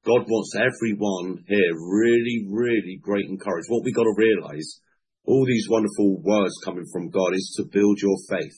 God wants everyone here really, really great and courage. What we got to realize, all these wonderful words coming from God is to build your faith.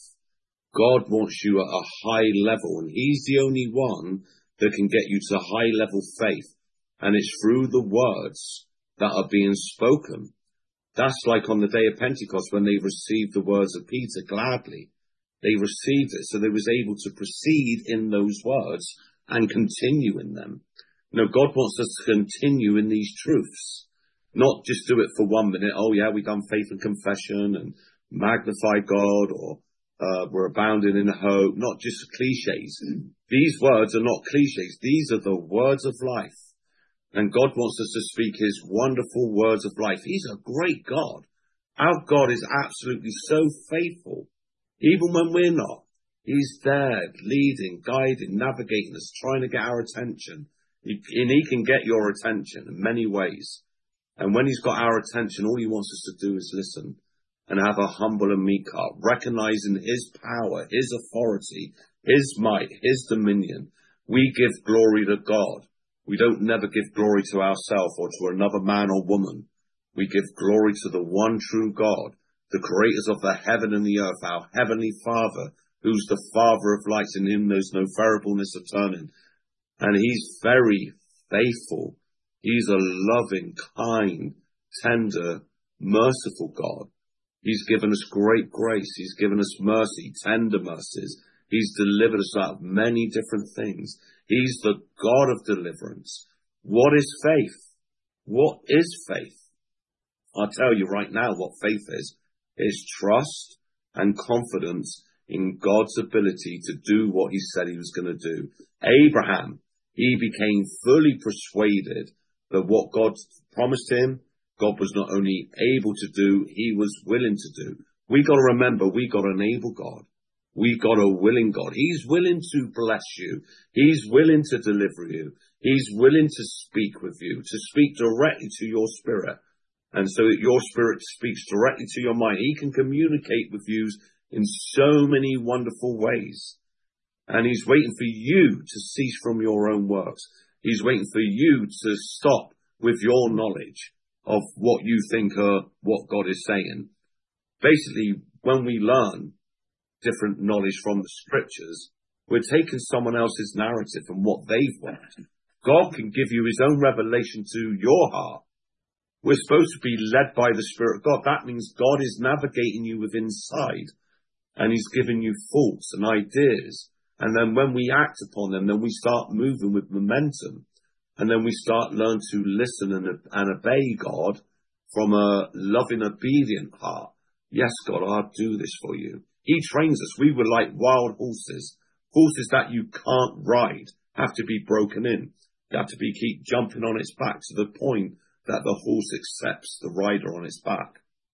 God wants you at a high level, and he's the only one that can get you to high level faith. And it's through the words that are being spoken. That's like on the day of Pentecost when they received the words of Peter gladly. They received it, so they was able to proceed in those words and continue in them. You know, God wants us to continue in these truths, not just do it for 1 minute. Oh yeah, we've done faith and confession and magnify God, or we're abounding in hope. Not just cliches. These words are not cliches. These are the words of life. And God wants us to speak his wonderful words of life. He's a great God. Our God is absolutely so faithful. Even when we're not, he's there, leading, guiding, navigating us, trying to get our attention. And he can get your attention in many ways. And when he's got our attention, all he wants us to do is listen and have a humble and meek heart, recognizing his power, his authority, his might, his dominion. We give glory to God. We don't never give glory to ourselves or to another man or woman. We give glory to the one true God, the creators of the heaven and the earth, our heavenly Father, who's the Father of lights. In him there's no variableness of turning. And he's very faithful. He's a loving, kind, tender, merciful God. He's given us great grace. He's given us mercy, tender mercies. He's delivered us out of many different things. He's the God of deliverance. What is faith? What is faith? I'll tell you right now what faith is. It's trust and confidence in God's ability to do what he said he was going to do. Abraham, he became fully persuaded that what God promised him, God was not only able to do, he was willing to do. We got to remember, we got an able God. We got a willing God. He's willing to bless you. He's willing to deliver you. He's willing to speak with you, to speak directly to your spirit. And so that your spirit speaks directly to your mind. He can communicate with you in so many wonderful ways. And he's waiting for you to cease from your own works. He's waiting for you to stop with your knowledge of what you think what God is saying. Basically, when we learn different knowledge from the scriptures, we're taking someone else's narrative and what they've want. God can give you his own revelation to your heart. We're supposed to be led by the Spirit of God. That means God is navigating you with inside, and he's giving you thoughts and ideas. And then when we act upon them, then we start moving with momentum. And then we start learn to listen and obey God from a loving, obedient heart. Yes, God, I'll do this for you. He trains us. We were like wild horses. Horses that you can't ride have to be broken in. You have to keep jumping on its back to the point that the horse accepts the rider on its back.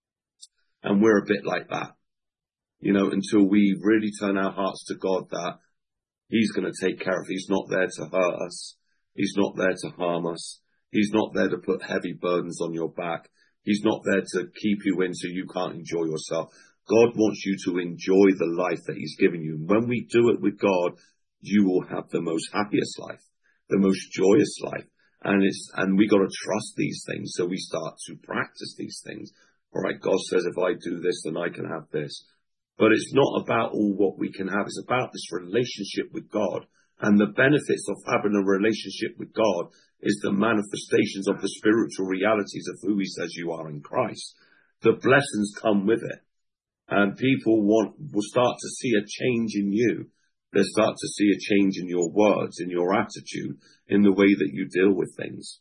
And we're a bit like that, until we really turn our hearts to God, that he's going to take care of. He's not there to hurt us. He's not there to harm us. He's not there to put heavy burdens on your back. He's not there to keep you in so you can't enjoy yourself. God wants you to enjoy the life that he's given you. And when we do it with God, you will have the most happiest life, the most joyous life. And we got to trust these things. So we start to practice these things. All right. God says, if I do this, then I can have this. But it's not about all what we can have. It's about this relationship with God. And the benefits of having a relationship with God is the manifestations of the spiritual realities of who he says you are in Christ. The blessings come with it. And people will start to see a change in you. They'll start to see a change in your words, in your attitude, in the way that you deal with things.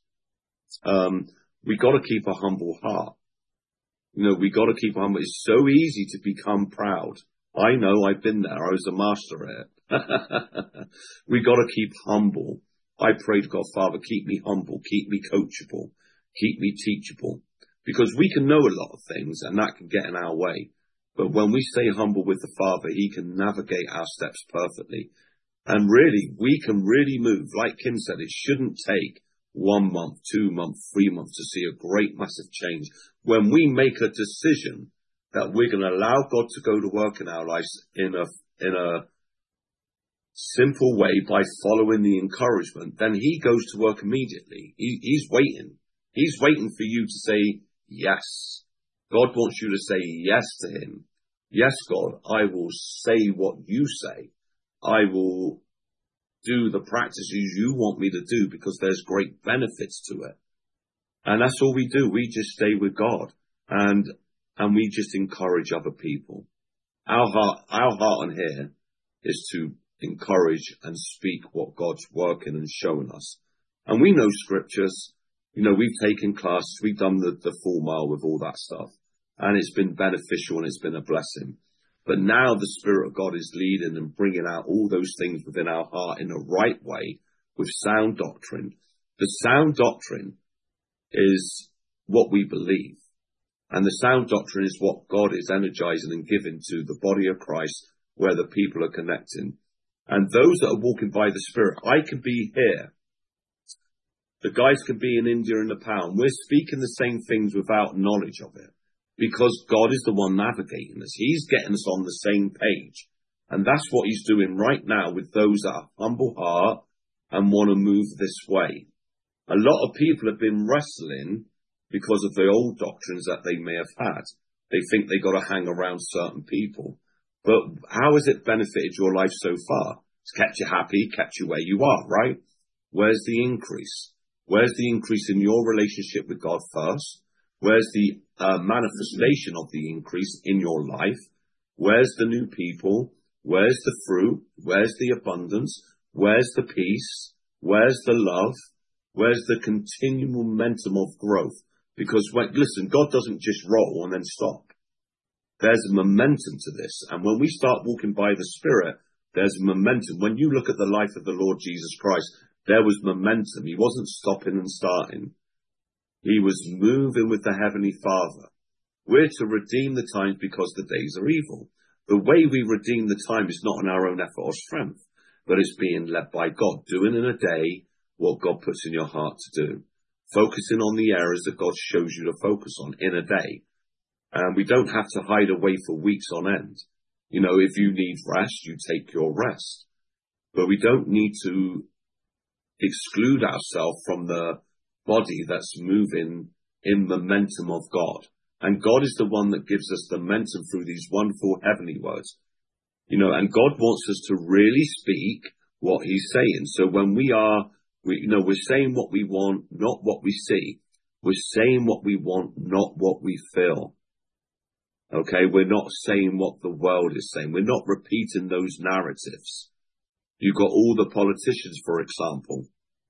We got to keep a humble heart. We got to keep humble. It's so easy to become proud. I know, I've been there. I was a master at it. We got to keep humble. I prayed, God, Father, keep me humble, keep me coachable, keep me teachable. Because we can know a lot of things and that can get in our way. But when we stay humble with the Father, he can navigate our steps perfectly. And really, we can really move. Like Kim said, it shouldn't take 1 month, 2 months, 3 months to see a great massive change. When we make a decision that we're going to allow God to go to work in our lives in a simple way by following the encouragement, then he goes to work immediately. He's waiting. He's waiting for you to say yes. God wants you to say yes to him. Yes, God, I will say what you say. I will do the practices you want me to do because there's great benefits to it. And that's all we do. We just stay with God and we just encourage other people. Our heart on here is to encourage and speak what God's working and showing us. And we know scriptures. You know, we've taken classes, we've done the full mile with all that stuff. And it's been beneficial and it's been a blessing. But now the Spirit of God is leading and bringing out all those things within our heart in the right way with sound doctrine. The sound doctrine is what we believe. And the sound doctrine is what God is energizing and giving to the body of Christ where the people are connecting. And those that are walking by the Spirit, I could be here. The guys could be in India in the pound. We're speaking the same things without knowledge of it because God is the one navigating us. He's getting us on the same page. And that's what he's doing right now with those that are humble heart and want to move this way. A lot of people have been wrestling because of the old doctrines that they may have had. They think they got to hang around certain people. But how has it benefited your life so far? It's kept you happy, kept you where you are, right? Where's the increase? Where's the increase in your relationship with God first? Where's the manifestation of the increase in your life? Where's the new people? Where's the fruit? Where's the abundance? Where's the peace? Where's the love? Where's the continual momentum of growth? Because, listen, God doesn't just roll and then stop. There's momentum to this. And when we start walking by the Spirit, there's momentum. When you look at the life of the Lord Jesus Christ, there was momentum. He wasn't stopping and starting. He was moving with the Heavenly Father. We're to redeem the times because the days are evil. The way we redeem the time is not in our own effort or strength, but it's being led by God, doing in a day what God puts in your heart to do, focusing on the areas that God shows you to focus on in a day. And we don't have to hide away for weeks on end. You know, if you need rest, you take your rest. But we don't need to exclude ourselves from the body that's moving in momentum of God. And God is the one that gives us the momentum through these wonderful heavenly words. You know, and God wants us to really speak what he's saying. So when we're saying what we want, not what we see. We're saying what we want, not what we feel. Okay, we're not saying what the world is saying. We're not repeating those narratives. You've got all the politicians, for example.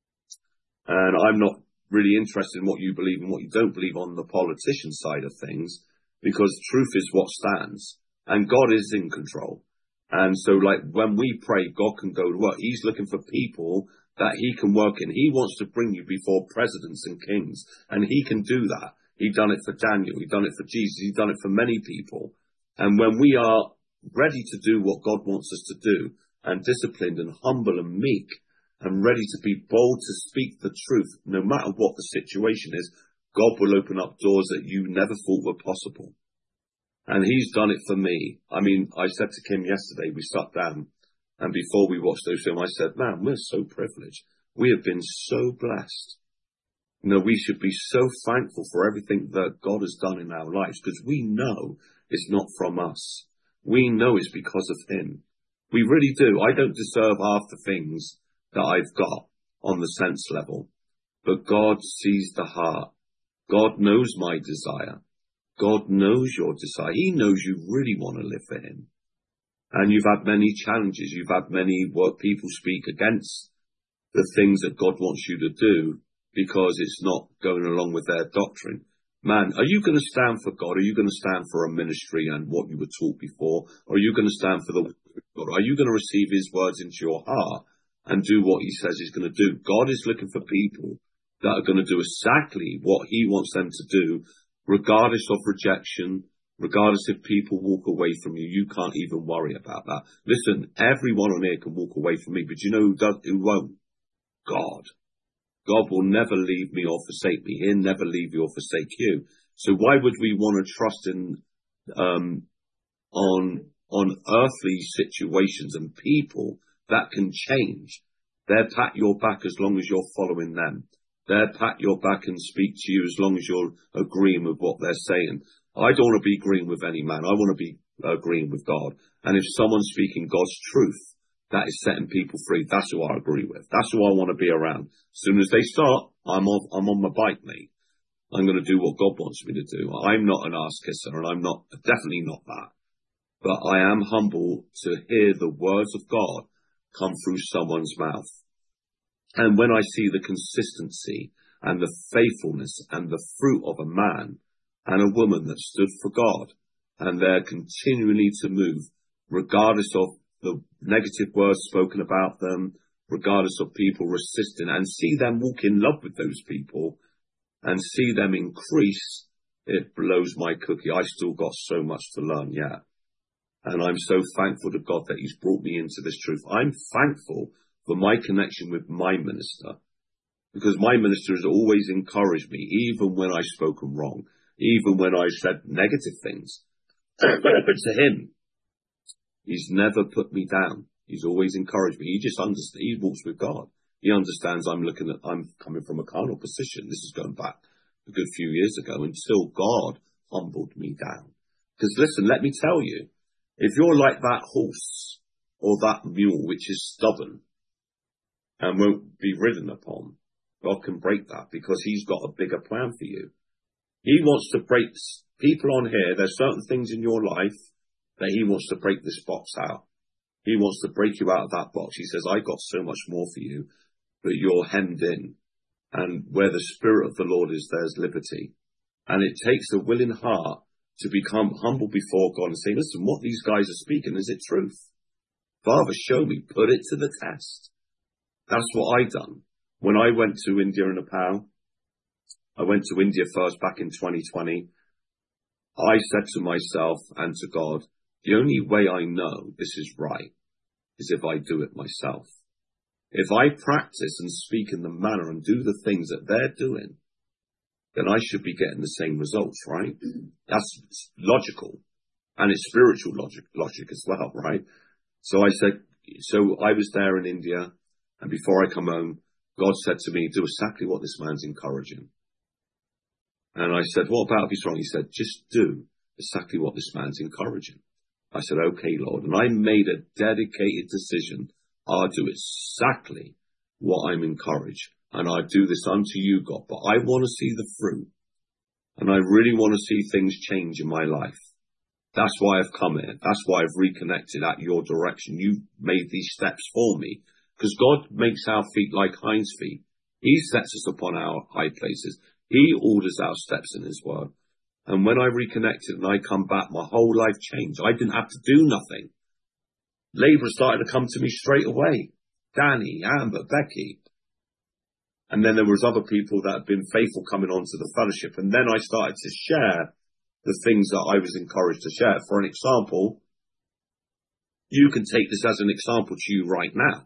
And I'm not really interested in what you believe and what you don't believe on the politician side of things, because truth is what stands. And God is in control. And so, like, when we pray, God can go to work. He's looking for people that he can work in. He wants to bring you before presidents and kings. And he can do that. He done it for Daniel. He done it for Jesus. He's done it for many people. And when we are ready to do what God wants us to do, and disciplined and humble and meek, and ready to be bold to speak the truth, no matter what the situation is, God will open up doors that you never thought were possible. And he's done it for me. I mean, I said to Kim yesterday, we sat down, and before we watched those films, I said, man, we're so privileged. We have been so blessed. You know, we should be so thankful for everything that God has done in our lives, because we know it's not from us. We know it's because of him. We really do. I don't deserve half the things that I've got on the sense level, but God sees the heart. God knows my desire. God knows your desire. He knows you really want to live for him. And you've had many challenges. You've had many what people speak against the things that God wants you to do because it's not going along with their doctrine. Man, are you going to stand for God? Are you going to stand for a ministry and what you were taught before? Or are you going to stand for the word of God? Are you going to receive his words into your heart and do what he says he's going to do? God is looking for people that are going to do exactly what he wants them to do, regardless of rejection, regardless if people walk away from you. You can't even worry about that. Listen, everyone on here can walk away from me, but you know who won't? God. God will never leave me or forsake me. He'll never leave you or forsake you. So why would we want to trust in on earthly situations and people that can change. They'll pat your back as long as you're following them. They'll pat your back and speak to you as long as you're agreeing with what they're saying. I don't want to be agreeing with any man. I want to be agreeing with God. And if someone's speaking God's truth, that is setting people free, that's who I agree with. That's who I want to be around. As soon as they start, I'm on my bike, mate. I'm going to do what God wants me to do. I'm not an ass kisser, and I'm definitely not that. But I am humble to hear the words of God come through someone's mouth. And when I see the consistency and the faithfulness and the fruit of a man and a woman that stood for God, and they're continually to move, regardless of the negative words spoken about them, regardless of people resisting, and see them walk in love with those people and see them increase, it blows my cookie. I still got so much to learn yet. And I'm so thankful to God that he's brought me into this truth. I'm thankful for my connection with my minister, because my minister has always encouraged me, even when I've spoken wrong, even when I said negative things. But to him, he's never put me down. He's always encouraged me. He just understands. He walks with God. He understands I'm coming from a carnal position. This is going back a good few years ago, until God humbled me down. Because listen, let me tell you, if you're like that horse or that mule which is stubborn and won't be ridden upon, God can break that, because he's got a bigger plan for you. He wants to break people on here. There's certain things in your life that he wants to break this box out. He wants to break you out of that box. He says, I got so much more for you, but you're hemmed in. And where the Spirit of the Lord is, there's liberty. And it takes a willing heart to become humble before God and say, listen, what these guys are speaking, is it truth? Father, show me, put it to the test. That's what I done. When I went to India and Nepal, I went to India first back in 2020. I said to myself and to God, the only way I know this is right is if I do it myself. If I practice and speak in the manner and do the things that they're doing, then I should be getting the same results, right? That's logical. And it's spiritual logic as well, right? So I was there in India, and before I come home, God said to me, do exactly what this man's encouraging. And I said, what about if he's wrong? He said, just do exactly what this man's encouraging. I said, okay, Lord. And I made a dedicated decision. I'll do exactly what I'm encouraged. And I do this unto you, God. But I want to see the fruit. And I really want to see things change in my life. That's why I've come here. That's why I've reconnected at your direction. You made these steps for me. Because God makes our feet like hinds feet. He sets us upon our high places. He orders our steps in his word. And when I reconnected and I come back, my whole life changed. I didn't have to do nothing. Labourers started to come to me straight away. Danny, Amber, Becky. And then there was other people that had been faithful coming onto the fellowship. And then I started to share the things that I was encouraged to share. For an example, you can take this as an example to you right now.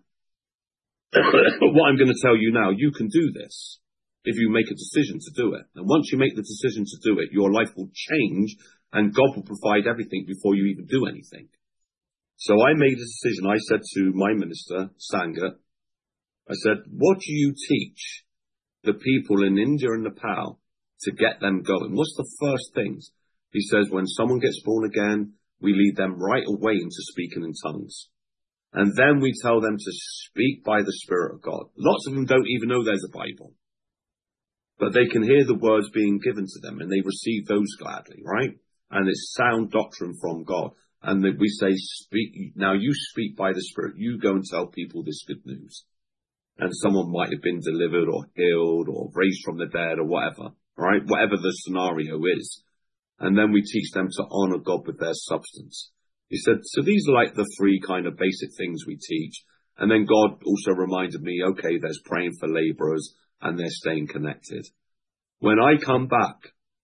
What I'm going to tell you now, you can do this if you make a decision to do it. And once you make the decision to do it, your life will change and God will provide everything before you even do anything. So I made a decision. I said to my minister, Sangat, I said, what do you teach the people in India and Nepal to get them going? What's the first things? He says, when someone gets born again, we lead them right away into speaking in tongues. And then we tell them to speak by the Spirit of God. Lots of them don't even know there's a Bible. But they can hear the words being given to them and they receive those gladly, right? And it's sound doctrine from God. And that we say, now you speak by the Spirit. You go and tell people this good news. And someone might have been delivered or healed or raised from the dead or whatever, right? Whatever the scenario is. And then we teach them to honor God with their substance. He said, so these are like the three kind of basic things we teach. And then God also reminded me, okay, there's praying for laborers and they're staying connected. When I come back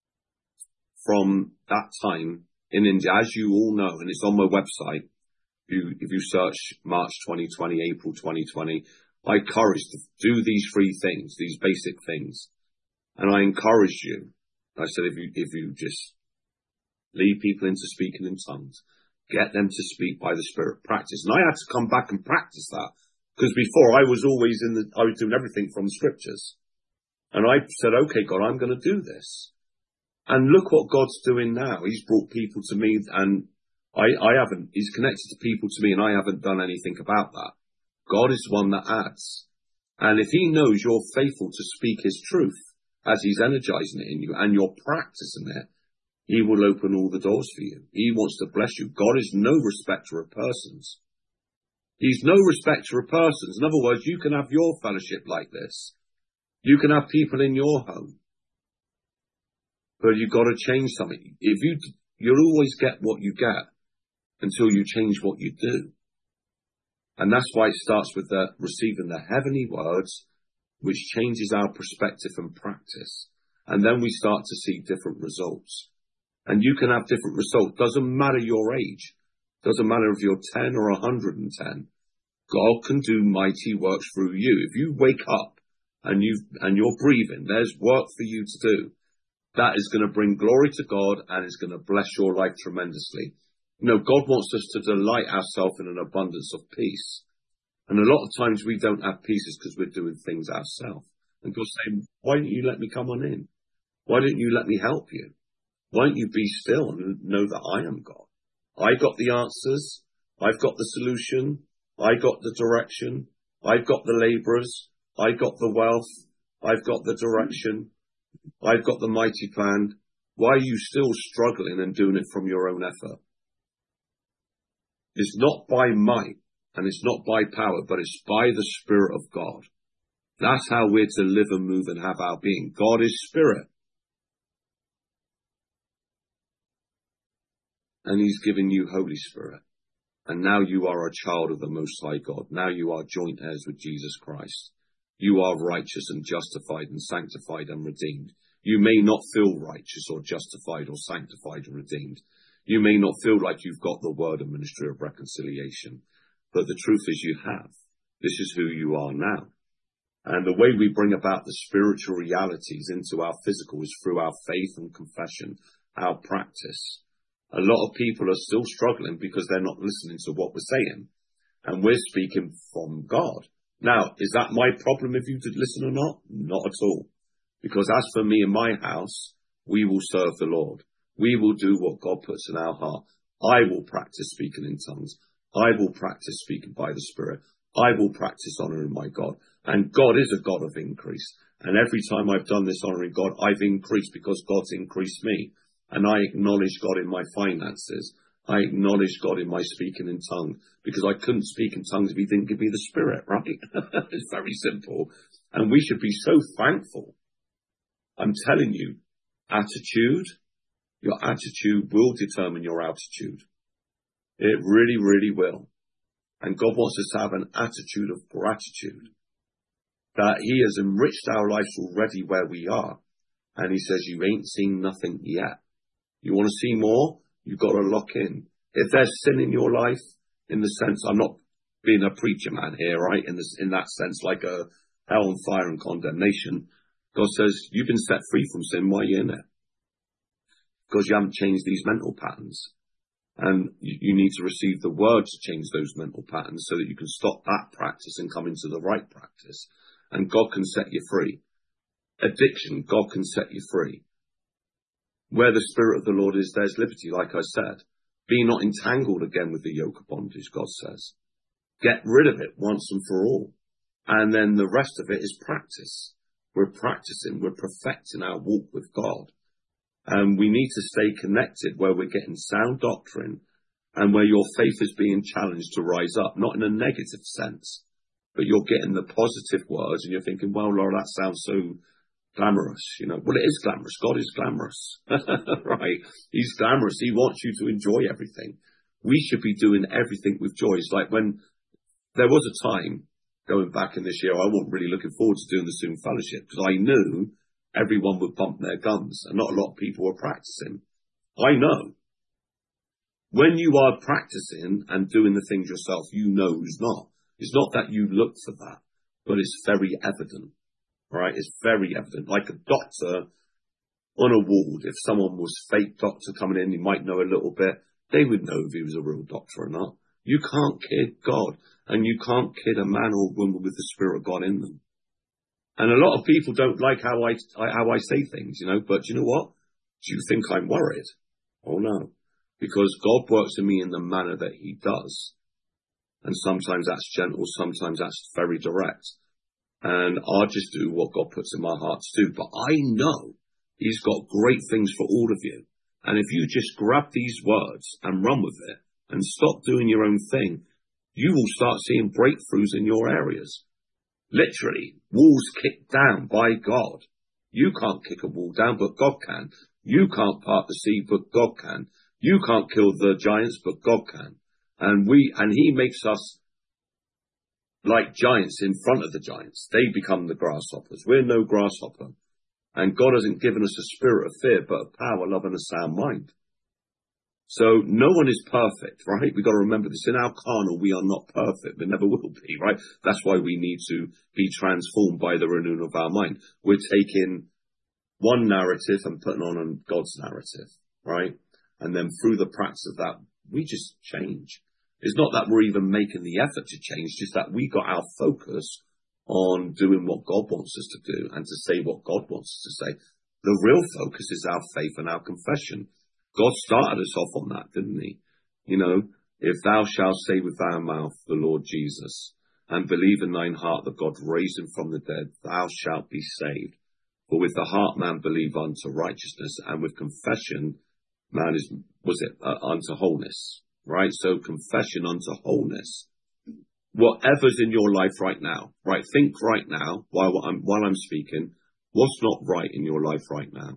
from that time in India, as you all know, and it's on my website, if you search March 2020, April 2020, I encourage to do these three things, these basic things. And I encourage you, I said, if you just lead people into speaking in tongues, Get them to speak by the Spirit. Practice. And I had to come back and practice that. Because before I was always I was doing everything from the scriptures. And I said, okay, God, I'm going to do this. And look what God's doing now. He's brought people to me, and I haven't, he's connected to people to me, and I haven't done anything about that. God is one that adds. And if he knows you're faithful to speak his truth as he's energizing it in you and you're practicing it, he will open all the doors for you. He wants to bless you. God is no respecter of persons. He's no respecter of persons. In other words, you can have your fellowship like this. You can have people in your home. But you've got to change something. You'll always get what you get until you change what you do. And that's why it starts with receiving the heavenly words, which changes our perspective and practice. And then we start to see different results. And you can have different results. Doesn't matter your age. Doesn't matter if you're 10 or 110. God can do mighty works through you. If you wake up and you're breathing, there's work for you to do. That is going to bring glory to God and is going to bless your life tremendously. You know, God wants us to delight ourselves in an abundance of peace. And a lot of times we don't have peace because we're doing things ourselves. And God's saying, why don't you let me come on in? Why don't you let me help you? Why don't you be still and know that I am God? I got the answers. I've got the solution. I got the direction. I've got the laborers. I got the wealth. I've got the direction. I've got the mighty plan. Why are you still struggling and doing it from your own effort? It's not by might and it's not by power, but it's by the Spirit of God. That's how we're to live and move and have our being. God is Spirit. And he's given you Holy Spirit. And now you are a child of the Most High God. Now you are joint heirs with Jesus Christ. You are righteous and justified and sanctified and redeemed. You may not feel righteous or justified or sanctified and redeemed. You may not feel like you've got the word and ministry of reconciliation. But the truth is you have. This is who you are now. And the way we bring about the spiritual realities into our physical is through our faith and confession, our practice. A lot of people are still struggling because they're not listening to what we're saying. And we're speaking from God. Now, is that my problem if you did listen or not? Not at all. Because as for me and my house, we will serve the Lord. We will do what God puts in our heart. I will practice speaking in tongues. I will practice speaking by the Spirit. I will practice honouring my God. And God is a God of increase. And every time I've done this honouring God, I've increased because God's increased me. And I acknowledge God in my finances. I acknowledge God in my speaking in tongues, because I couldn't speak in tongues if he didn't give me the Spirit, right? It's very simple. And we should be so thankful. I'm telling you, your attitude will determine your altitude. It really, really will. And God wants us to have an attitude of gratitude, that he has enriched our lives already where we are. And he says, you ain't seen nothing yet. You want to see more? You've got to lock in. If there's sin in your life, in the sense, I'm not being a preacher man here, right? In that sense, like a hell and fire and condemnation. God says, you've been set free from sin. Why are you in it? Because you haven't changed these mental patterns. And you need to receive the word to change those mental patterns so that you can stop that practice and come into the right practice. And God can set you free. Addiction, God can set you free. Where the Spirit of the Lord is, there's liberty, like I said. Be not entangled again with the yoke of bondage, God says. Get rid of it once and for all. And then the rest of it is practice. We're practicing, we're perfecting our walk with God. And we need to stay connected where we're getting sound doctrine and where your faith is being challenged to rise up, not in a negative sense, but you're getting the positive words and you're thinking, well, Lord, that sounds so glamorous, you know. Well, it is glamorous. God is glamorous, right? He's glamorous. He wants you to enjoy everything. We should be doing everything with joy. It's like when there was a time going back in this year, I wasn't really looking forward to doing the Zoom fellowship because I knew everyone would bump their guns and not a lot of people were practicing. I know. When you are practicing and doing the things yourself, you know who's not. It's not that you look for that, but it's very evident, right? It's very evident. Like a doctor on a ward, if someone was fake doctor coming in, you might know a little bit. They would know if he was a real doctor or not. You can't kid God, and you can't kid a man or woman with the Spirit of God in them. And a lot of people don't like how I say things, but you know what? Do you think I'm worried? Oh no. Because God works in me in the manner that he does. And sometimes that's gentle, sometimes that's very direct. And I'll just do what God puts in my heart to do. But I know he's got great things for all of you. And if you just grab these words and run with it and stop doing your own thing, you will start seeing breakthroughs in your areas. Literally, walls kicked down by God. You can't kick a wall down, but God can. You can't part the sea, but God can. You can't kill the giants, but God can. And he makes us like giants in front of the giants. They become the grasshoppers. We're no grasshopper. And God hasn't given us a spirit of fear, but a power, love, and a sound mind. So no one is perfect, right? We've got to remember this. In our carnal, we are not perfect. We never will be, right? That's why we need to be transformed by the renewing of our mind. We're taking one narrative and putting on God's narrative, right? And then through the practice of that, we just change. It's not that we're even making the effort to change, just that we got our focus on doing what God wants us to do and to say what God wants us to say. The real focus is our faith and our confession. God started us off on that, didn't he? If thou shalt say with thy mouth the Lord Jesus, and believe in thine heart that God raised him from the dead, thou shalt be saved. For with the heart man believe unto righteousness, and with confession man unto wholeness, right? So confession unto wholeness. Whatever's in your life right now, right? Think right now, while I'm speaking, what's not right in your life right now?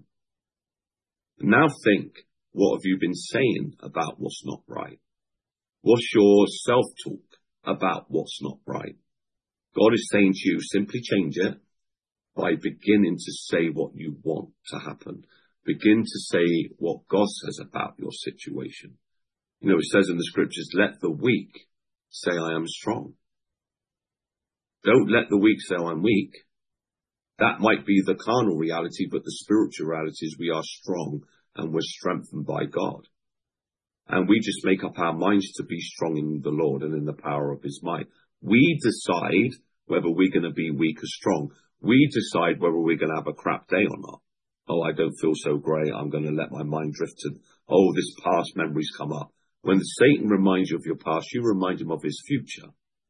Now think, what have you been saying about what's not right? What's your self-talk about what's not right? God is saying to you, simply change it by beginning to say what you want to happen. Begin to say what God says about your situation. It says in the scriptures, let the weak say I am strong. Don't let the weak say I'm weak. That might be the carnal reality, but the spiritual reality is we are strong and we're strengthened by God. And we just make up our minds to be strong in the Lord and in the power of his might. We decide whether we're going to be weak or strong. We decide whether we're going to have a crap day or not. Oh, I don't feel so great. I'm going to let my mind drift to, this past memories come up. When Satan reminds you of your past, you remind him of his future.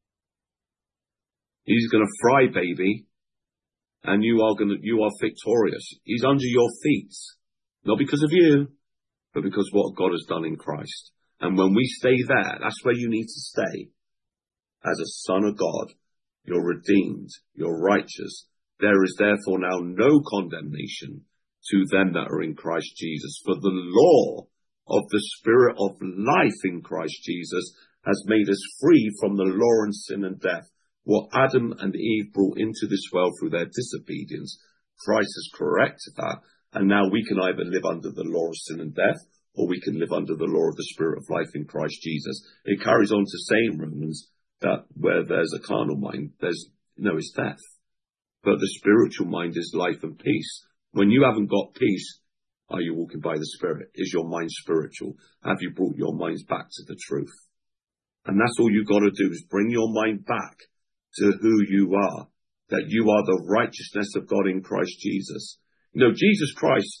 He's going to fry, baby, and you are victorious. He's under your feet. Not because of you, but because what God has done in Christ. And when we stay there, that's where you need to stay. As a son of God, you're redeemed, you're righteous. There is therefore now no condemnation to them that are in Christ Jesus. For the law of the Spirit of life in Christ Jesus has made us free from the law and sin and death. What Adam and Eve brought into this world through their disobedience, Christ has corrected that. And now we can either live under the law of sin and death, or we can live under the law of the Spirit of life in Christ Jesus. It carries on to say in Romans that where there's a carnal mind, it's death. But the spiritual mind is life and peace. When you haven't got peace, are you walking by the Spirit? Is your mind spiritual? Have you brought your minds back to the truth? And that's all you've got to do, is bring your mind back to who you are, that you are the righteousness of God in Christ Jesus. Jesus Christ,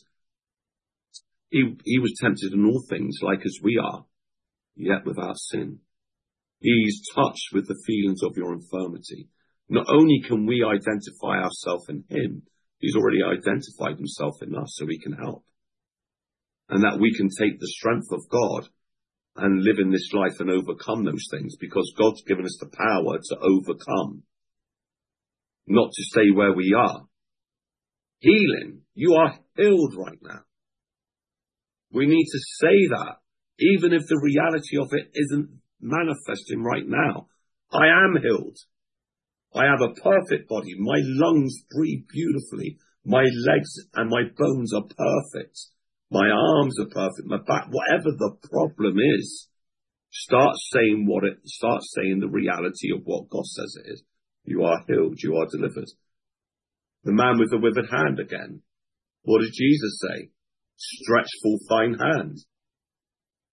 he was tempted in all things like as we are, yet without sin. He's touched with the feelings of your infirmity. Not only can we identify ourselves in him, he's already identified himself in us so he can help. And that we can take the strength of God and live in this life and overcome those things, because God's given us the power to overcome, not to stay where we are. Healing. You are healed right now. We need to say that, even if the reality of it isn't manifesting right now. I am healed. I have a perfect body. My lungs breathe beautifully. My legs and my bones are perfect. My arms are perfect. My back, whatever the problem is, start saying the reality of what God says it is. You are healed. You are delivered. The man with the withered hand again. What did Jesus say? Stretch forth thine hand.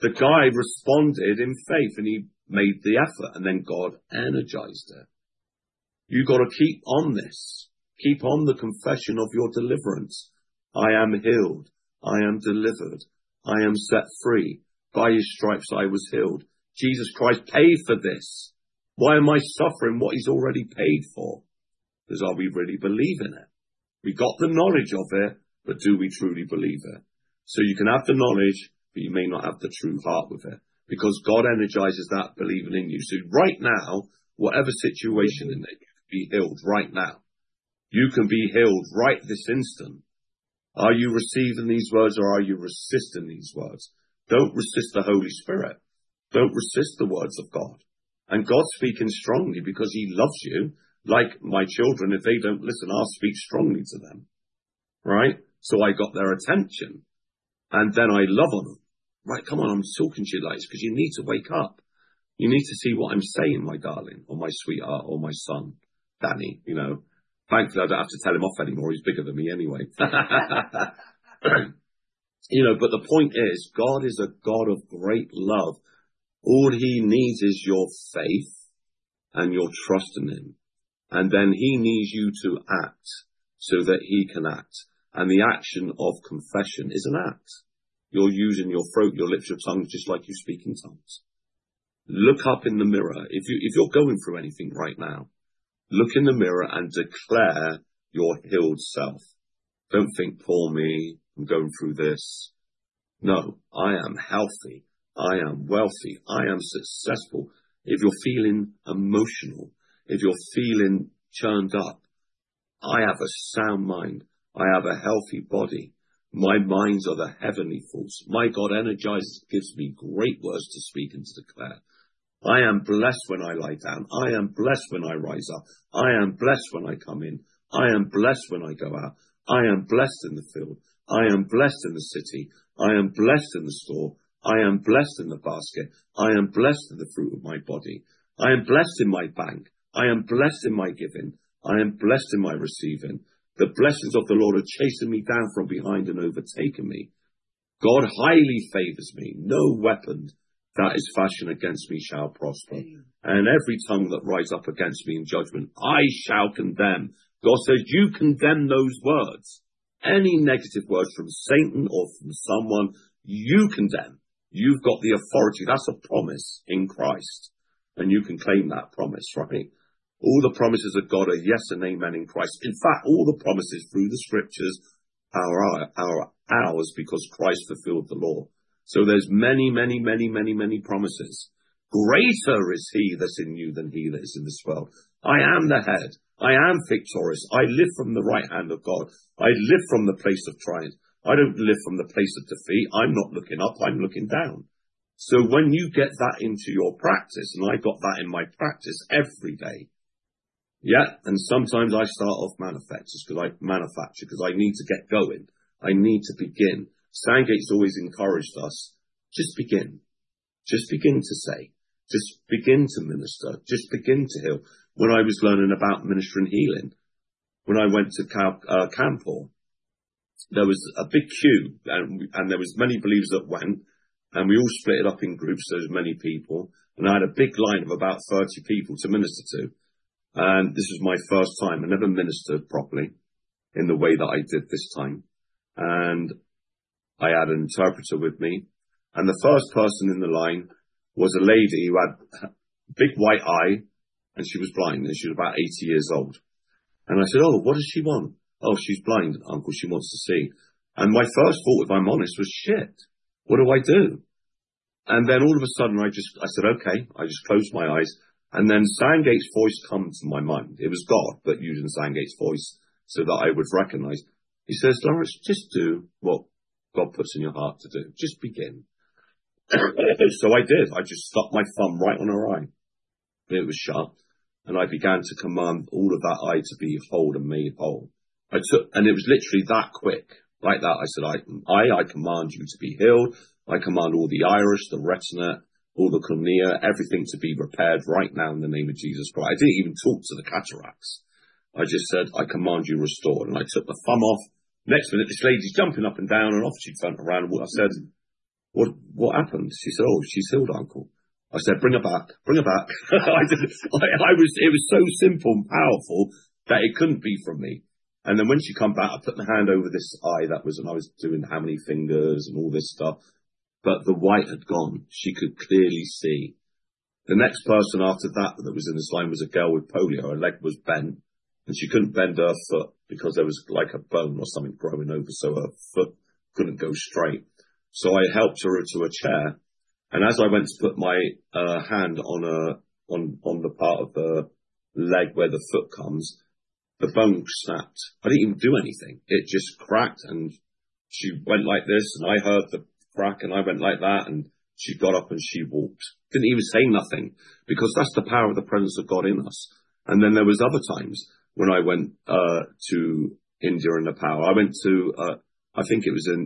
The guy responded in faith and he made the effort, and then God energized it. You got to keep on this. Keep on the confession of your deliverance. I am healed. I am delivered. I am set free. By his stripes I was healed. Jesus Christ paid for this. Why am I suffering what he's already paid for? Because are we really believing it? We got the knowledge of it, but do we truly believe it? So you can have the knowledge, but you may not have the true heart with it. Because God energizes that believing in you. So right now, whatever situation in it, you can be healed right now. You can be healed right this instant. Are you receiving these words or are you resisting these words? Don't resist the Holy Spirit. Don't resist the words of God. And God's speaking strongly because he loves you. Like my children, if they don't listen, I'll speak strongly to them. Right? So I got their attention. And then I love on them. Right, come on, I'm talking to you like this because you need to wake up. You need to see what I'm saying, my darling, or my sweetheart, or my son, Danny, you know. Thankfully, I don't have to tell him off anymore. He's bigger than me anyway. You know, but the point is, God is a God of great love. All he needs is your faith and your trust in him. And then he needs you to act so that he can act. And the action of confession is an act. You're using your throat, your lips, your tongue, just like you speak in tongues. Look up in the mirror. If you're going through anything right now, look in the mirror and declare your healed self. Don't think, poor me, I'm going through this. No, I am healthy. I am wealthy. I am successful. If you're feeling emotional, if you're feeling churned up, I have a sound mind. I have a healthy body. My minds are the heavenly thoughts. My God energizes, gives me great words to speak and to declare. I am blessed when I lie down. I am blessed when I rise up. I am blessed when I come in. I am blessed when I go out. I am blessed in the field. I am blessed in the city. I am blessed in the store. I am blessed in the basket. I am blessed in the fruit of my body. I am blessed in my bank. I am blessed in my giving. I am blessed in my receiving. The blessings of the Lord are chasing me down from behind and overtaking me. God highly favors me. No weapon that is fashioned against me shall prosper. And every tongue that rises up against me in judgment, I shall condemn. God says, you condemn those words. Any negative words from Satan or from someone, you condemn. You've got the authority. That's a promise in Christ. And you can claim that promise, right? All the promises of God are yes and amen in Christ. In fact, all the promises through the scriptures are ours because Christ fulfilled the law. So there's many promises. Greater is he that's in you than he that is in this world. I am the head. I am victorious. I live from the right hand of God. I live from the place of triumph. I don't live from the place of defeat. I'm not looking up. I'm looking down. So when you get that into your practice, and I got that in my practice every day, yeah, and sometimes I start off manufacture because I need to get going. I need to begin. Sandgate's always encouraged us. Just begin. Just begin to say. Just begin to minister. Just begin to heal. When I was learning about ministering healing, when I went to Campbell, there was a big queue and there was many believers that went, and we all split it up in groups. There was many people, and I had a big line of about 30 people to minister to. And this was my first time. I never ministered properly in the way that I did this time. And I had an interpreter with me. And the first person in the line was a lady who had a big white eye, and she was blind, and she was about 80 years old. And I said, oh, what does she want? Oh, she's blind, uncle, she wants to see. And my first thought, if I'm honest, was shit. What do I do? And then all of a sudden I said, okay, I just closed my eyes. And then Sandgate's voice comes to my mind. It was God, but using Sandgate's voice so that I would recognize. He says, Lawrence, just do what God puts in your heart to do. Just begin. So I did. I just stuck my thumb right on her eye. It was shut. And I began to command all of that eye to be whole and made whole. And it was literally that quick. Like that, I said, I command you to be healed. I command all the iris, the retina, all the cornea, everything to be repaired right now in the name of Jesus Christ. I didn't even talk to the cataracts. I just said, I command you restored. And I took the thumb off. Next minute, this lady's jumping up and down, and off she turned around. I said, what happened? She said, oh, she's healed, uncle. I said, bring her back. It was so simple and powerful that it couldn't be from me. And then when she come back, I put my hand over this eye and I was doing how many fingers and all this stuff. But the white had gone. She could clearly see. The next person after that was in this line was a girl with polio. Her leg was bent and she couldn't bend her foot because there was like a bone or something growing over. So her foot couldn't go straight. So I helped her to a chair. And as I went to put my hand on the part of the leg where the foot comes, the bone snapped. I didn't even do anything. It just cracked and she went like this and I heard the crack and I went like that and she got up and she walked. Didn't even say nothing because that's the power of the presence of God in us. And then there was other times when I went to India and Nepal. I went to, I think it was at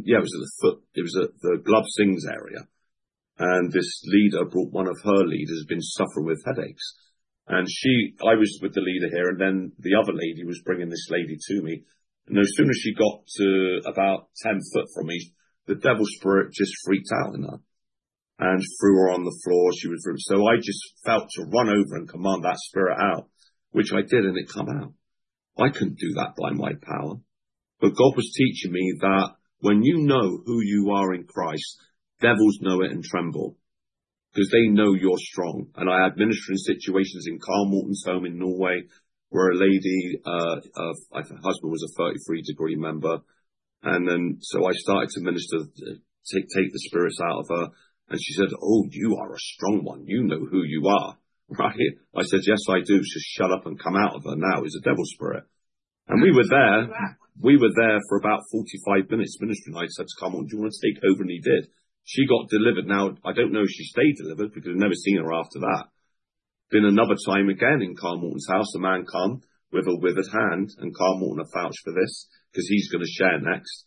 the Glove Sings area. And this leader brought one of her leaders who's been suffering with headaches. And I was with the leader here, and then the other lady was bringing this lady to me. And as soon as she got to about 10 foot from me, the devil spirit just freaked out in her and threw her on the floor. So I just felt to run over and command that spirit out, which I did, and it come out. I couldn't do that by my power. But God was teaching me that when you know who you are in Christ, devils know it and tremble because they know you're strong. And I had ministering situations in Carl Morton's home in Norway where a lady, her husband was a 33-degree member. And then, so I started to minister, take the spirits out of her. And she said, oh, you are a strong one. You know who you are, right? I said, yes, I do. So shut up and come out of her now. It's a devil spirit. And we were there for about 45 minutes ministering. I said to Carl Morton, do you want to take over? And he did. She got delivered. Now, I don't know if she stayed delivered because I've never seen her after that. Been another time again in Carl Morton's house, a man come with a withered hand, and Carl Morton will vouch for this because he's going to share next.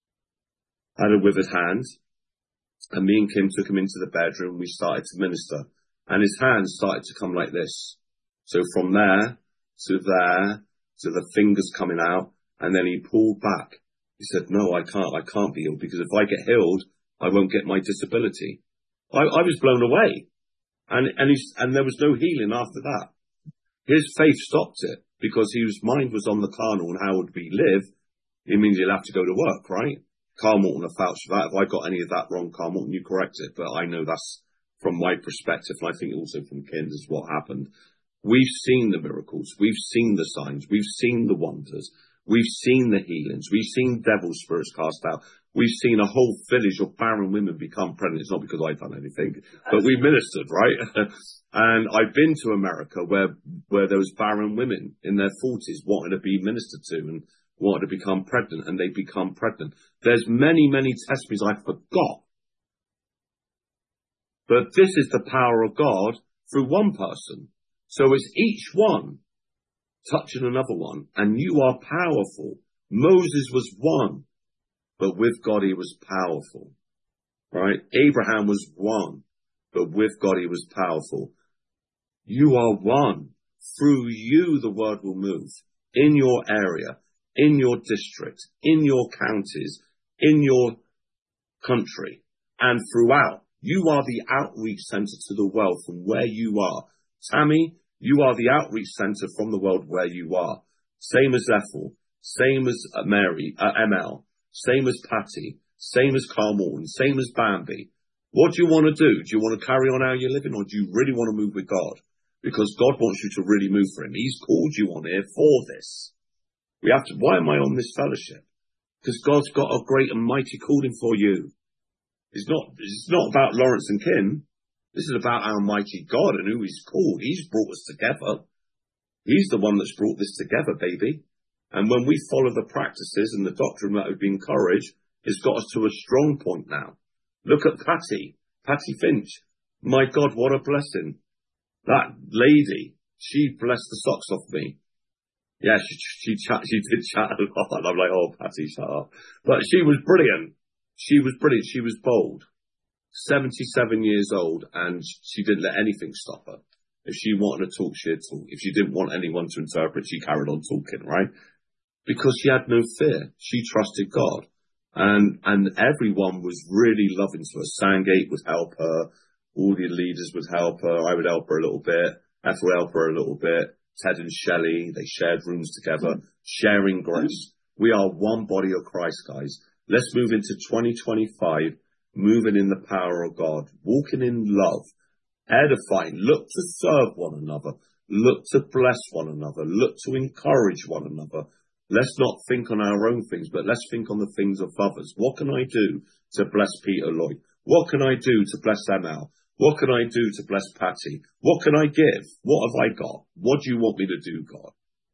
Had a withered hand, and me and Kim took him into the bedroom. We started to minister, and his hands started to come like this. So from there to the fingers coming out, and then he pulled back. He said, no, I can't be healed because if I get healed, I won't get my disability. I was blown away. And there was no healing after that. His faith stopped it because his mind was on the carnal and how would we live. It means he'll have to go to work, right? Carl Morton will vouch for that. If I got any of that wrong, Carl Morton, you correct it. But I know that's from my perspective. And I think also from Ken's is what happened. We've seen the miracles. We've seen the signs. We've seen the wonders. We've seen the healings. We've seen devil spirits cast out. We've seen a whole village of barren women become pregnant. It's not because I've done anything, but we ministered, right? And I've been to America where there was barren women in their 40s wanting to be ministered to and wanted to become pregnant, and they become pregnant. There's many, many testimonies I forgot. But this is the power of God through one person. So it's each one touching another one, and you are powerful. Moses was one, but with God he was powerful, right? Abraham was one, but with God he was powerful. You are one. Through you the word will move in your area, in your district, in your counties, in your country, and throughout. You are the outreach center to the world from where you are. Tammy, you are the outreach center from the world where you are. Same as Ethel, same as Mary, ML, same as Patty, same as Carl Morton, same as Bambi. What do you want to do? Do you want to carry on how you're living, or do you really want to move with God? Because God wants you to really move for him. He's called you on here for this. Why am I on this fellowship? Because God's got a great and mighty calling for you. It's not about Lawrence and Kim. This is about our mighty God and who he's called. He's brought us together. He's the one that's brought this together, baby. And when we follow the practices and the doctrine that we've been encouraged, it's got us to a strong point now. Look at Patty Finch. My God, what a blessing. That lady, she blessed the socks off me. Yeah, she did chat a lot. I'm like, oh, Patty, shut up. But she was brilliant. She was brilliant. She was bold. 77 years old, and she didn't let anything stop her. If she wanted to talk, she'd talk. If she didn't want anyone to interpret, she carried on talking, right? Because she had no fear. She trusted God. And everyone was really loving to her. Sandgate would help her. All the leaders would help her. I would help her a little bit. Ethel would help her a little bit. Ted and Shelley, they shared rooms together, sharing grace. We are one body of Christ, guys. Let's move into 2025, moving in the power of God, walking in love, edifying, look to serve one another, look to bless one another, look to encourage one another. Let's not think on our own things, but let's think on the things of others. What can I do to bless Peter Lloyd? What can I do to bless ML? What can I do to bless Patty? What can I give? What have I got? What do you want me to do, God?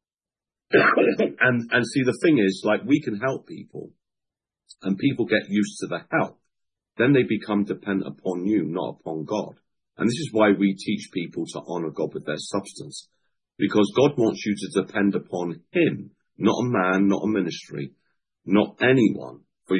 and see, the thing is, like, we can help people, and people get used to the help. Then they become dependent upon you, not upon God. And this is why we teach people to honor God with their substance, because God wants you to depend upon Him, not a man, not a ministry, not anyone for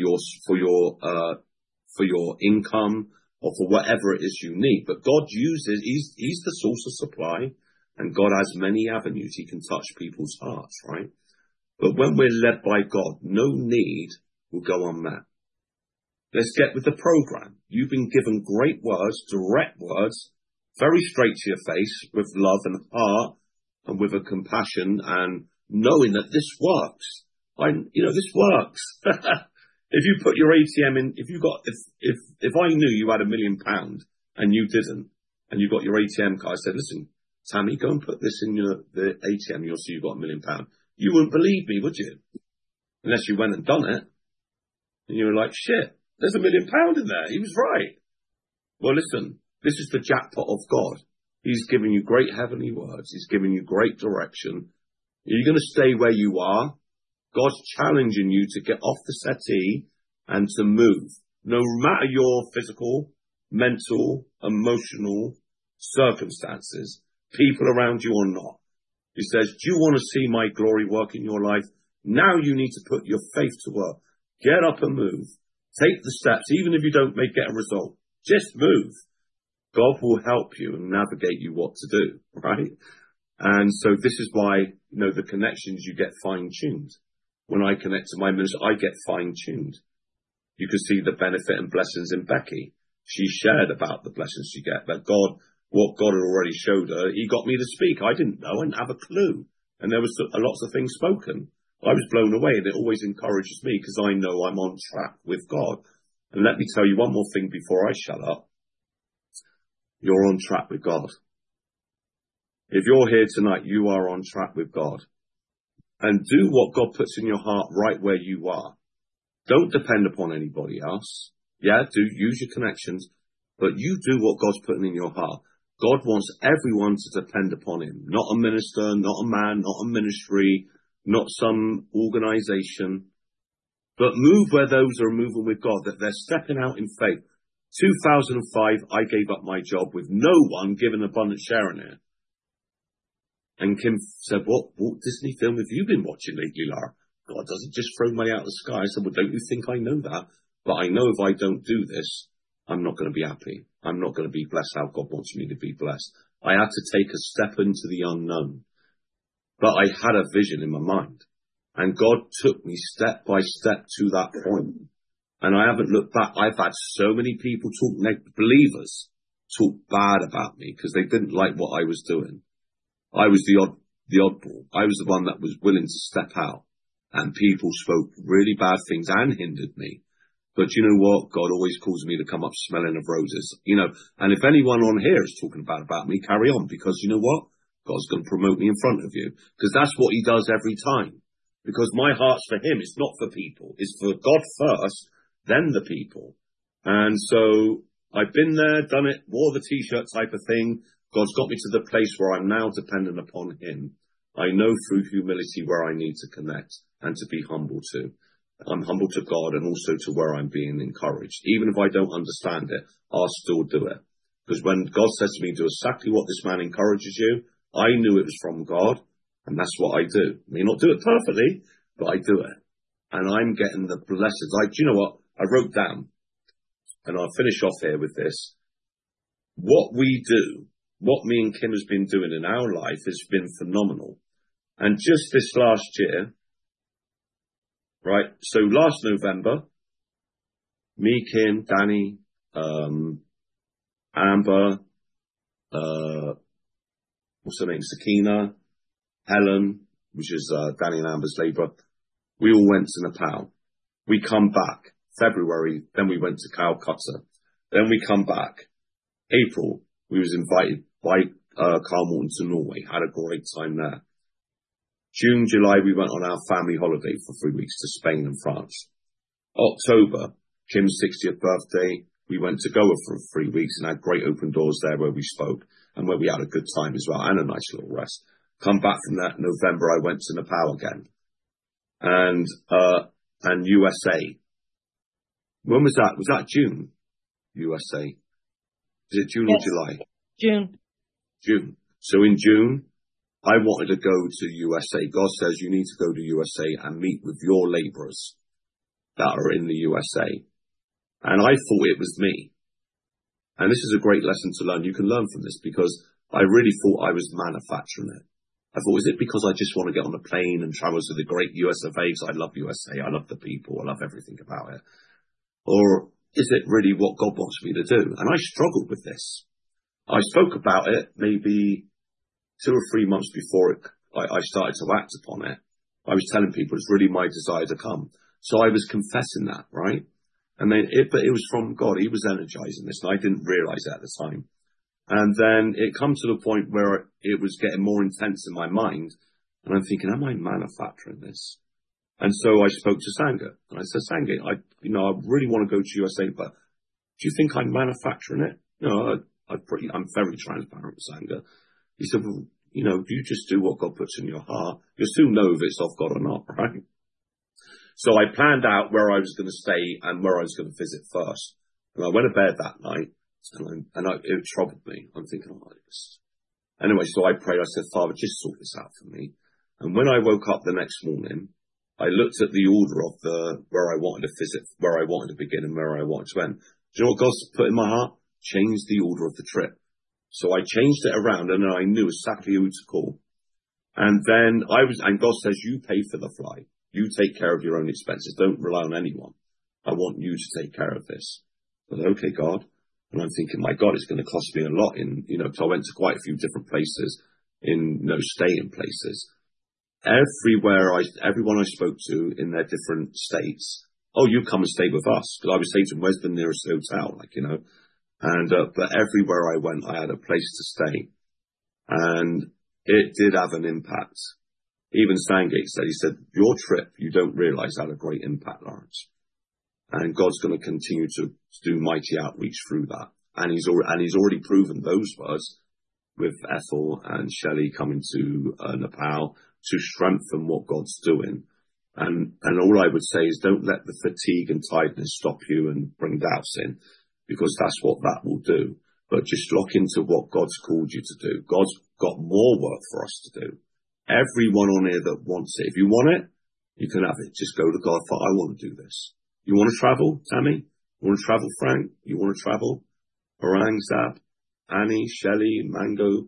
your income or for whatever it is you need. But God uses, He's the source of supply, and God has many avenues. He can touch people's hearts, right? But when we're led by God, no need will go unmet. Let's get with the program. You've been given great words, direct words, very straight to your face, with love and heart, and with a compassion, and knowing that this works. This works. If you put your ATM in, if I knew you had £1 million and you didn't, and you got your ATM card, I said, listen, Tammy, go and put this in the ATM, you'll see you've got £1 million. You wouldn't believe me, would you? Unless you went and done it. And you were like, shit, there's £1 million in there. He was right. Well, listen, this is the jackpot of God. He's giving you great heavenly words. He's giving you great direction. Are you going to stay where you are? God's challenging you to get off the settee and to move. No matter your physical, mental, emotional circumstances, people around you or not. He says, do you want to see my glory work in your life? Now you need to put your faith to work. Get up and move. Take the steps, even if you don't get a result. Just move. God will help you and navigate you what to do, right? And so this is why, the connections, you get fine-tuned. When I connect to my minister, I get fine-tuned. You can see the benefit and blessings in Becky. She shared about the blessings she get, but what God had already showed her, He got me to speak. I didn't know, I didn't have a clue. And there was lots of things spoken. I was blown away, and it always encourages me because I know I'm on track with God. And let me tell you one more thing before I shut up. You're on track with God. If you're here tonight, you are on track with God. And do what God puts in your heart right where you are. Don't depend upon anybody else. Yeah, use your connections, but you do what God's putting in your heart. God wants everyone to depend upon Him. Not a minister, not a man, not a ministry, not some organization. But move where those are moving with God, that they're stepping out in faith. 2005, I gave up my job with no one giving abundant sharing it. And Kim said, what Disney film have you been watching lately, Lara? God doesn't just throw money out of the sky. I said, well, don't you think I know that? But I know if I don't do this, I'm not going to be happy. I'm not going to be blessed how God wants me to be blessed. I had to take a step into the unknown. But I had a vision in my mind. And God took me step by step to that point. And I haven't looked back. I've had so many people believers talk bad about me because they didn't like what I was doing. I was the oddball. I was the one that was willing to step out. And people spoke really bad things and hindered me. But you know what? God always calls me to come up smelling of roses. And if anyone on here is talking bad about me, carry on. Because you know what? God's going to promote me in front of you. Because that's what He does every time. Because my heart's for Him. It's not for people. It's for God first, then the people. And so I've been there, done it, wore the t-shirt type of thing. God's got me to the place where I'm now dependent upon Him. I know through humility where I need to connect and to be humble to. I'm humble to God and also to where I'm being encouraged. Even if I don't understand it, I'll still do it. Because when God says to me, do exactly what this man encourages you, I knew it was from God, and that's what I do. I may not do it perfectly, but I do it. And I'm getting the blessings. Do you know what? I wrote down, and I'll finish off here with this. What we do, what me and Kim has been doing in our life has been phenomenal. And just this last year, right? So last November, Me, Kim, Danny, Amber, what's her name? Sakina, Helen, which is Danny and Amber's labourer. We all went to Nepal. We come back February, then we went to Calcutta. Then we come back April. We was invited by Carl Morton to Norway. Had a great time there. June, July, we went on our family holiday for 3 weeks to Spain and France. October, Kim's 60th birthday. We went to Goa for 3 weeks and had great open doors there where we spoke and where we had a good time as well and a nice little rest. Come back from that November, I went to Nepal again. And USA. When was that? Was that June? USA. Is it June or July? June. So in June, I wanted to go to USA. God says you need to go to USA and meet with your labourers that are in the USA. And I thought it was me. And this is a great lesson to learn. You can learn from this because I really thought I was manufacturing it. I thought, is it because I just want to get on a plane and travel to the great US of A? Because I love USA. I love the people. I love everything about it. Or is it really what God wants me to do? And I struggled with this. I spoke about it maybe 2 or 3 months before I started to act upon it. I was telling people it's really my desire to come. So I was confessing that, right? And then but it was from God. He was energizing this, and I didn't realize it at the time. And then it come to the point where it was getting more intense in my mind. And I'm thinking, am I manufacturing this? And so I spoke to Sangha. And I said, Sangha, I really want to go to USA, but do you think I'm manufacturing it? No, I'm very transparent with Sangha. He said, well, you just do what God puts in your heart. You'll soon know if it's of God or not, right? So I planned out where I was going to stay and where I was going to visit first. And I went to bed that night. It troubled me. I'm thinking, anyway, so I prayed. I said, Father, just sort this out for me. And when I woke up the next morning, I looked at the order of where I wanted to visit, where I wanted to begin and where I wanted to end. Do you know what God's put in my heart? Change the order of the trip. So I changed it around and then I knew exactly who to call. And then and God says, you pay for the flight. You take care of your own expenses. Don't rely on anyone. I want you to take care of this. I said, okay, God. And I'm thinking, my God, it's going to cost me a lot because I went to quite a few different places staying places. Everyone I spoke to in their different states, oh, you come and stay with us. Because I was saying to them, where's the nearest hotel? But everywhere I went, I had a place to stay. And it did have an impact. Even Sangate said, he said, your trip, you don't realize had a great impact, Lawrence. And God's going to continue to do mighty outreach through that. And he's already proven those words with Ethel and Shelley coming to Nepal to strengthen what God's doing. And all I would say is don't let the fatigue and tiredness stop you and bring doubts in, because that's what that will do. But just lock into what God's called you to do. God's got more work for us to do. Everyone on here that wants it, if you want it, you can have it. Just go to God for, I want to do this. You want to travel, Tammy? You want to travel, Frank? You want to travel? Orang, Zab, Annie, Shelley, Mango,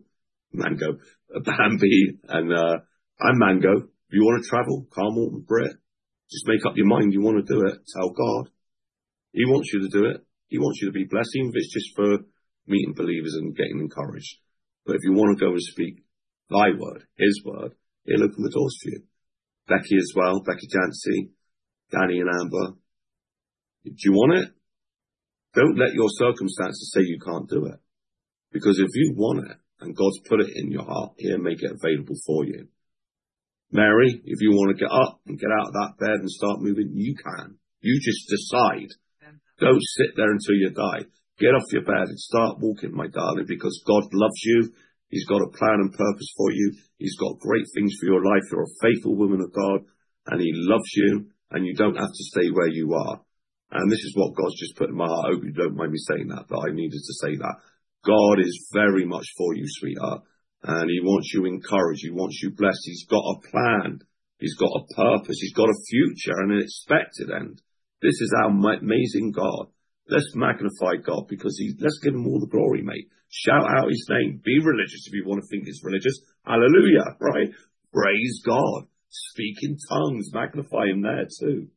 Bambi, and Mango. If you want to travel, Carl Morton, Britt, just make up your mind you want to do it. Tell God. He wants you to do it. He wants you to be blessed, even if it's just for meeting believers and getting encouraged. But if you want to go and speak thy word, his word, he'll open the doors for you. Becky as well, Becky Jancy, Danny and Amber. Do you want it? Don't let your circumstances say you can't do it. Because if you want it and God's put it in your heart, he'll make it available for you. Mary, if you want to get up and get out of that bed and start moving, you can. You just decide. Don't sit there until you die. Get off your bed and start walking, my darling, because God loves you. He's got a plan and purpose for you. He's got great things for your life. You're a faithful woman of God, and he loves you, and you don't have to stay where you are. And this is what God's just put in my heart. I hope you don't mind me saying that, but I needed to say that. God is very much for you, sweetheart. And he wants you encouraged. He wants you blessed. He's got a plan. He's got a purpose. He's got a future and an expected end. This is our amazing God. Let's magnify God because let's give him all the glory, mate. Shout out his name. Be religious if you want to think it's religious. Hallelujah, right? Praise God. Speak in tongues. Magnify him there too.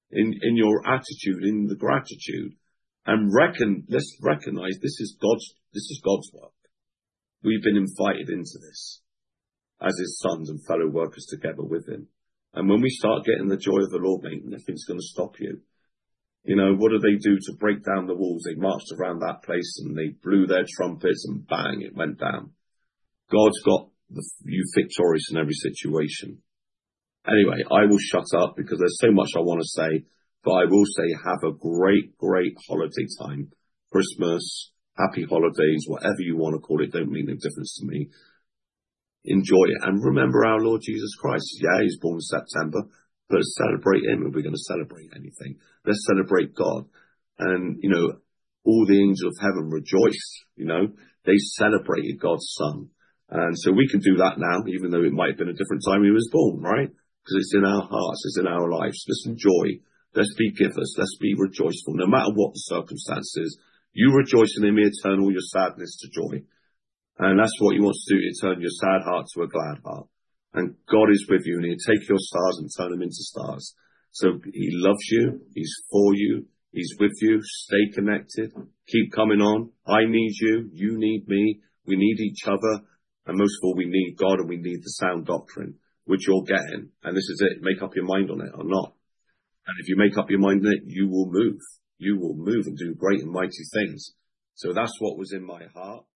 in your attitude, in the gratitude, and let's recognize this is God's work. We've been invited into this as his sons and fellow workers together with him. And when we start getting the joy of the Lord, mate, nothing's going to stop you. You know, what did they do to break down the walls? They marched around that place and they blew their trumpets and bang, it went down. God's got you victorious in every situation. Anyway, I will shut up because there's so much I want to say, but I will say have a great, great holiday time. Christmas, happy holidays, whatever you want to call it, don't make no difference to me. Enjoy it. And remember our Lord Jesus Christ. Yeah, he's born in September, but let's celebrate him if we're going to celebrate anything. Let's celebrate God. And, you know, all the angels of heaven rejoice, you know, they celebrated God's son. And so we can do that now, even though it might have been a different time he was born, right? Because it's in our hearts, it's in our lives. Let's enjoy. Let's be givers. Let's be rejoiceful. No matter what the circumstances, you rejoice in him, he'll turn all your sadness to joy. And that's what he wants to do, to turn your sad heart to a glad heart. And God is with you, and he'll take your stars and turn them into stars. So he loves you, he's for you, he's with you. Stay connected, keep coming on. I need you, you need me, we need each other, and most of all, we need God, and we need the sound doctrine, which you're getting. And this is it, make up your mind on it or not. And if you make up your mind on it, you will move. You will move and do great and mighty things. So that's what was in my heart.